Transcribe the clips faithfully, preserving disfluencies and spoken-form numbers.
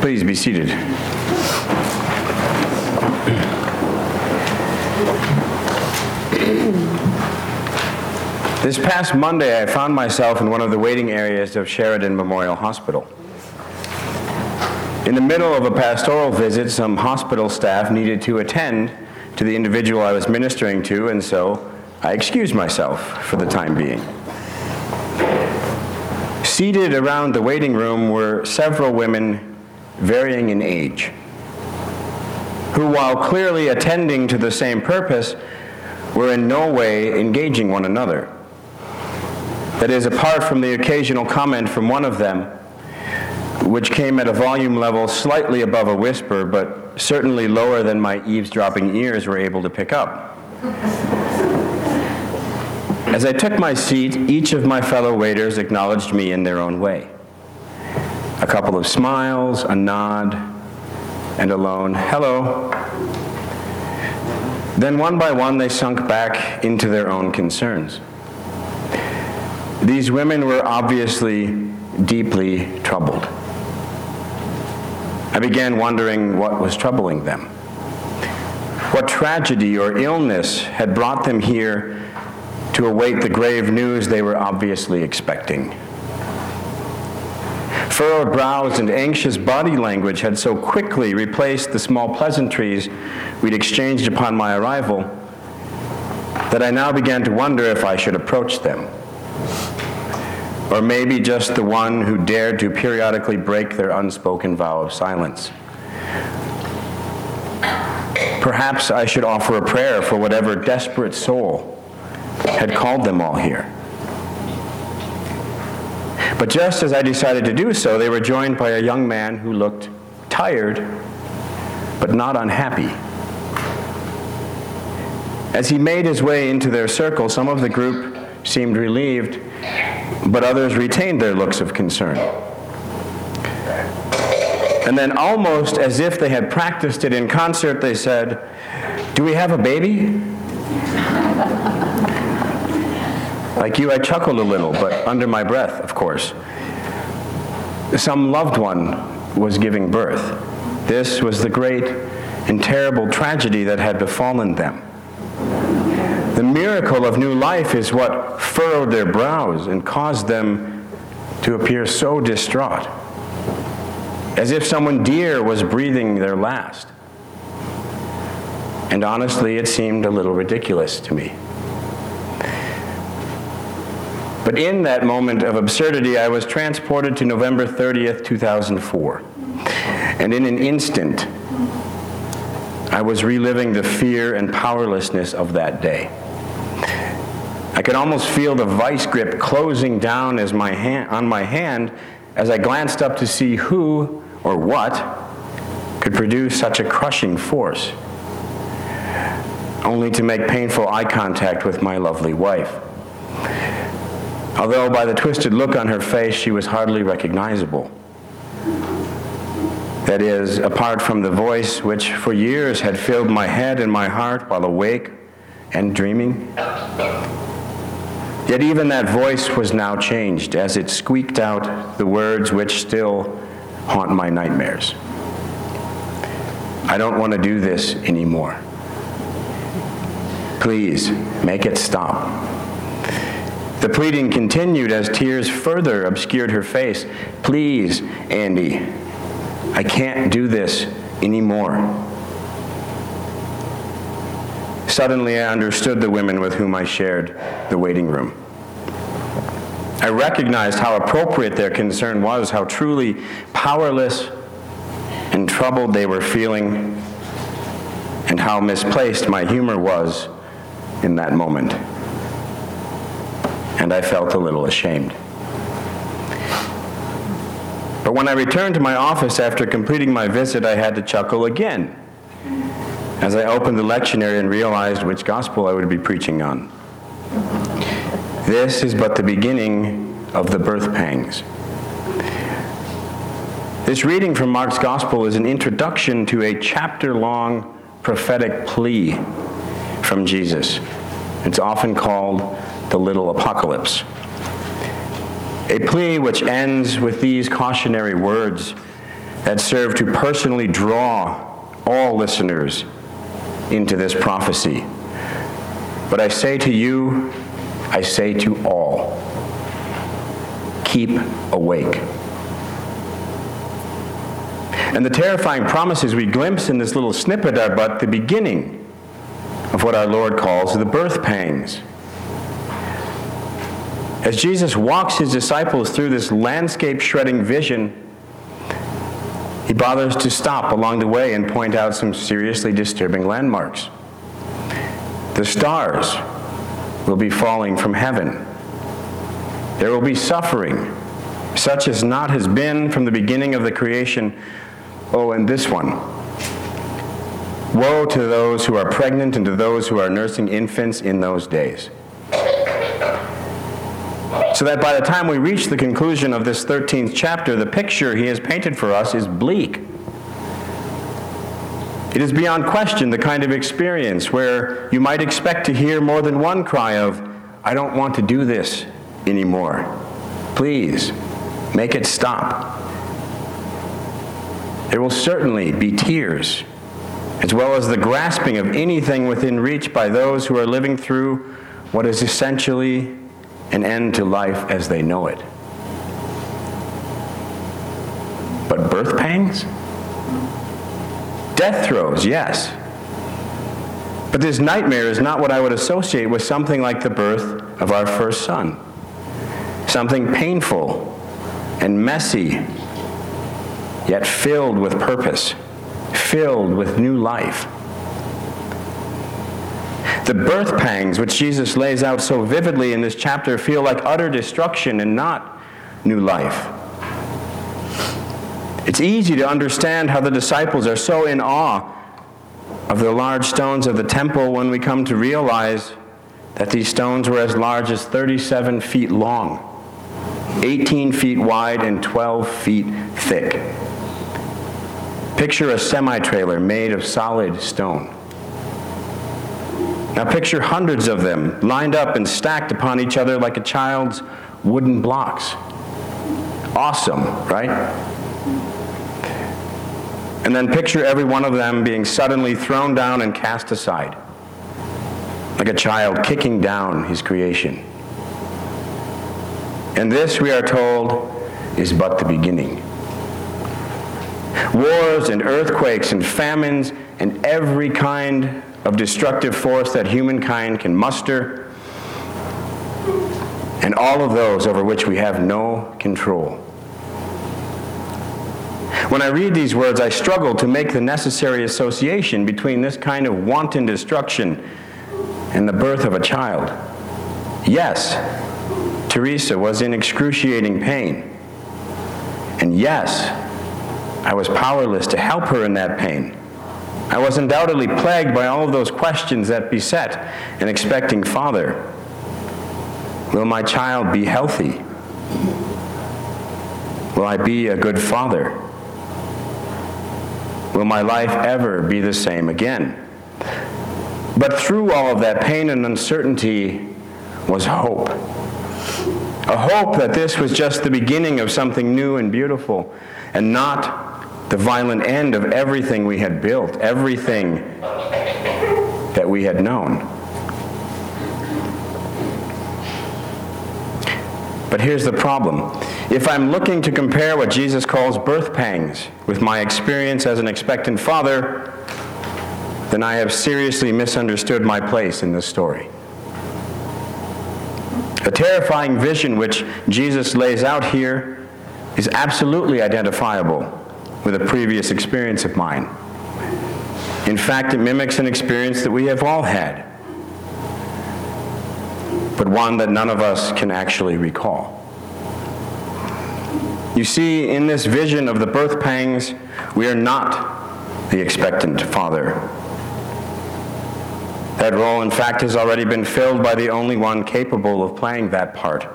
Please be seated. This past Monday, I found myself in one of the waiting areas of Sheridan Memorial Hospital. In the middle of a pastoral visit, some hospital staff needed to attend to the individual I was ministering to, and so I excused myself for the time being. Seated around the waiting room were several women varying in age, who, while clearly attending to the same purpose, were in no way engaging one another. That is, apart from the occasional comment from one of them, which came at a volume level slightly above a whisper, but certainly lower than my eavesdropping ears were able to pick up. As I took my seat, each of my fellow waiters acknowledged me in their own way. A couple of smiles, a nod, and a lone hello. Then one by one they sunk back into their own concerns. These women were obviously deeply troubled. I began wondering what was troubling them. What tragedy or illness had brought them here to await the grave news they were obviously expecting? Furrowed brows and anxious body language had so quickly replaced the small pleasantries we'd exchanged upon my arrival that I now began to wonder if I should approach them. Or maybe just the one who dared to periodically break their unspoken vow of silence. Perhaps I should offer a prayer for whatever desperate soul had called them all here. But just as I decided to do so, they were joined by a young man who looked tired, but not unhappy. As he made his way into their circle, some of the group seemed relieved, but others retained their looks of concern. And then, almost as if they had practiced it in concert, they said, "Do we have a baby?" Like you, I chuckled a little, but under my breath, of course. Some loved one was giving birth. This was the great and terrible tragedy that had befallen them. The miracle of new life is what furrowed their brows and caused them to appear so distraught, as if someone dear was breathing their last. And honestly, it seemed a little ridiculous to me. But in that moment of absurdity, I was transported to November thirtieth, two thousand four. And in an instant, I was reliving the fear and powerlessness of that day. I could almost feel the vice grip closing down as my hand, on my hand as I glanced up to see who or what could produce such a crushing force, only to make painful eye contact with my lovely wife. Although by the twisted look on her face, she was hardly recognizable. That is, apart from the voice which for years had filled my head and my heart while awake and dreaming. Yet even that voice was now changed as it squeaked out the words which still haunt my nightmares. I don't want to do this anymore. Please, make it stop. The pleading continued as tears further obscured her face. Please, Andy, I can't do this anymore. Suddenly, I understood the women with whom I shared the waiting room. I recognized how appropriate their concern was, how truly powerless and troubled they were feeling, and how misplaced my humor was in that moment. And I felt a little ashamed. But when I returned to my office after completing my visit, I had to chuckle again as I opened the lectionary and realized which gospel I would be preaching on. This is but the beginning of the birth pangs. This reading from Mark's Gospel is an introduction to a chapter-long prophetic plea from Jesus. It's often called the Little Apocalypse. A plea which ends with these cautionary words that serve to personally draw all listeners into this prophecy. But I say to you, I say to all, keep awake. And the terrifying promises we glimpse in this little snippet are but the beginning of what our Lord calls the birth pangs. As Jesus walks his disciples through this landscape-shredding vision, he bothers to stop along the way and point out some seriously disturbing landmarks. The stars will be falling from heaven. There will be suffering, such as not has been from the beginning of the creation. Oh, and this one. Woe to those who are pregnant and to those who are nursing infants in those days. So that by the time we reach the conclusion of this thirteenth chapter, the picture he has painted for us is bleak. It is beyond question the kind of experience where you might expect to hear more than one cry of, I don't want to do this anymore. Please, make it stop. There will certainly be tears, as well as the grasping of anything within reach by those who are living through what is essentially an end to life as they know it. But birth pangs? Death throes, yes. But this nightmare is not what I would associate with something like the birth of our first son. Something painful and messy, yet filled with purpose, filled with new life. The birth pangs, which Jesus lays out so vividly in this chapter, feel like utter destruction and not new life. It's easy to understand how the disciples are so in awe of the large stones of the temple when we come to realize that these stones were as large as thirty-seven feet long, eighteen feet wide, and twelve feet thick. Picture a semi-trailer made of solid stone. Now picture hundreds of them lined up and stacked upon each other like a child's wooden blocks. Awesome, right? And then picture every one of them being suddenly thrown down and cast aside, like a child kicking down his creation. And this, we are told, is but the beginning. Wars and earthquakes and famines and every kind of destructive force that humankind can muster, and all of those over which we have no control. When I read these words, I struggle to make the necessary association between this kind of wanton destruction and the birth of a child. Yes, Teresa was in excruciating pain. And yes, I was powerless to help her in that pain. I was undoubtedly plagued by all of those questions that beset an expecting father. Will my child be healthy? Will I be a good father? Will my life ever be the same again? But through all of that pain and uncertainty was hope. A hope that this was just the beginning of something new and beautiful, and not the violent end of everything we had built, everything that we had known. But here's the problem. If I'm looking to compare what Jesus calls birth pangs with my experience as an expectant father, then I have seriously misunderstood my place in this story. The terrifying vision which Jesus lays out here is absolutely identifiable with a previous experience of mine. In fact, it mimics an experience that we have all had, but one that none of us can actually recall. You see, in this vision of the birth pangs, we are not the expectant father. That role, in fact, has already been filled by the only one capable of playing that part.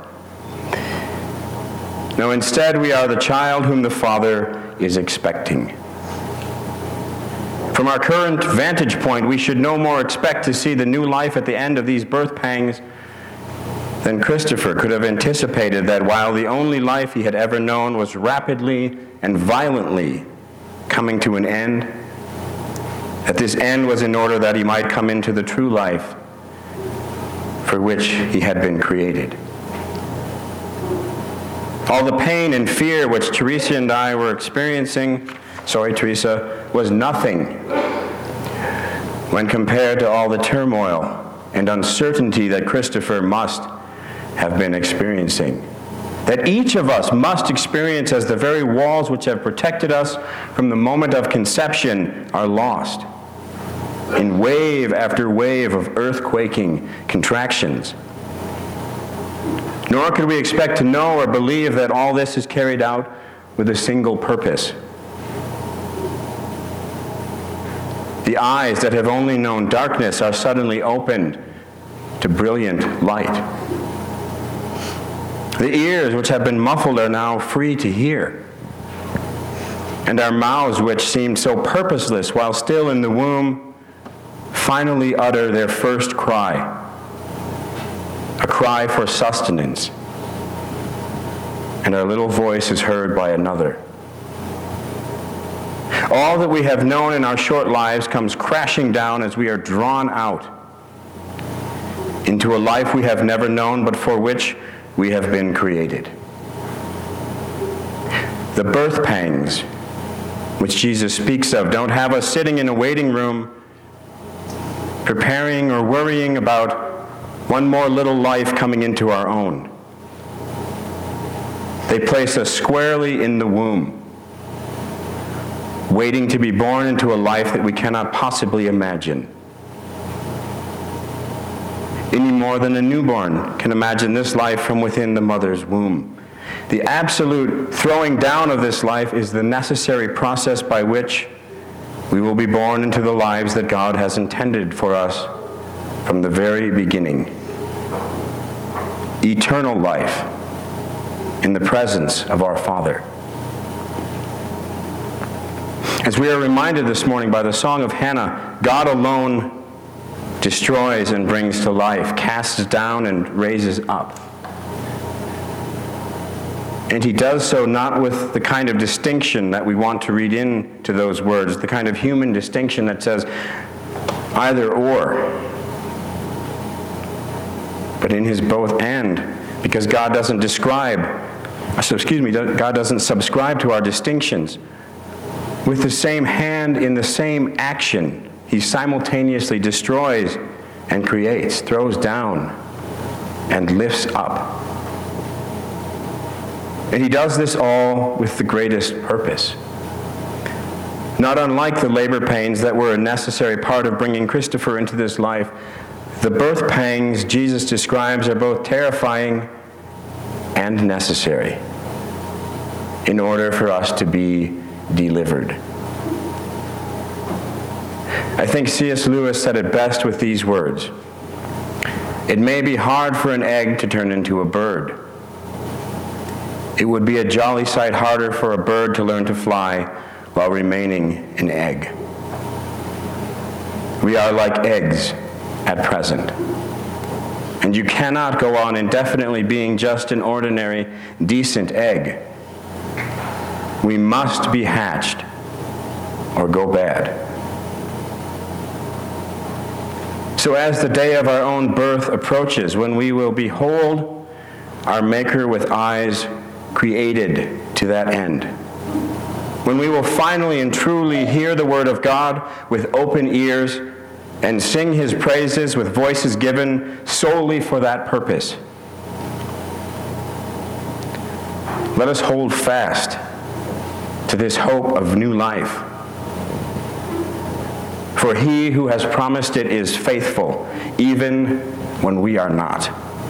No, instead, we are the child whom the Father is expecting. From our current vantage point, we should no more expect to see the new life at the end of these birth pangs than Christopher could have anticipated that while the only life he had ever known was rapidly and violently coming to an end, that this end was in order that he might come into the true life for which he had been created. All the pain and fear which Teresa and I were experiencing, sorry Teresa, was nothing when compared to all the turmoil and uncertainty that Christopher must have been experiencing. That each of us must experience as the very walls which have protected us from the moment of conception are lost in wave after wave of earthquaking contractions. Nor could we expect to know or believe that all this is carried out with a single purpose. The eyes that have only known darkness are suddenly opened to brilliant light. The ears which have been muffled are now free to hear. And our mouths, which seemed so purposeless while still in the womb, finally utter their first cry, a cry for sustenance. And our little voice is heard by another. All that we have known in our short lives comes crashing down as we are drawn out into a life we have never known, but for which we have been created. The birth pangs which Jesus speaks of don't have us sitting in a waiting room preparing or worrying about one more little life coming into our own. They place us squarely in the womb, waiting to be born into a life that we cannot possibly imagine. Any more than a newborn can imagine this life from within the mother's womb. The absolute throwing down of this life is the necessary process by which we will be born into the lives that God has intended for us from the very beginning. Eternal life in the presence of our Father. As we are reminded this morning by the song of Hannah, God alone destroys and brings to life, casts down and raises up. And he does so not with the kind of distinction that we want to read into those words, the kind of human distinction that says either or, but in his both and, because God doesn't describe, so excuse me, God doesn't subscribe to our distinctions. With the same hand in the same action, he simultaneously destroys and creates, throws down and lifts up. And he does this all with the greatest purpose. Not unlike the labor pains that were a necessary part of bringing Christopher into this life, the birth pangs Jesus describes are both terrifying and necessary in order for us to be delivered. I think C S Lewis said it best with these words: "It may be hard for an egg to turn into a bird. It would be a jolly sight harder for a bird to learn to fly while remaining an egg. We are like eggs at present. And you cannot go on indefinitely being just an ordinary, decent egg. We must be hatched or go bad." So as the day of our own birth approaches, when we will behold our Maker with eyes created to that end, when we will finally and truly hear the word of God with open ears and sing his praises with voices given solely for that purpose, let us hold fast to this hope of new life. For he who has promised it is faithful, even when we are not.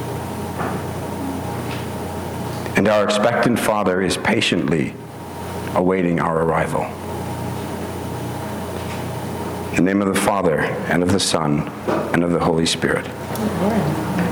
And our expectant Father is patiently awaiting our arrival. In the name of the Father, and of the Son, and of the Holy Spirit. Amen.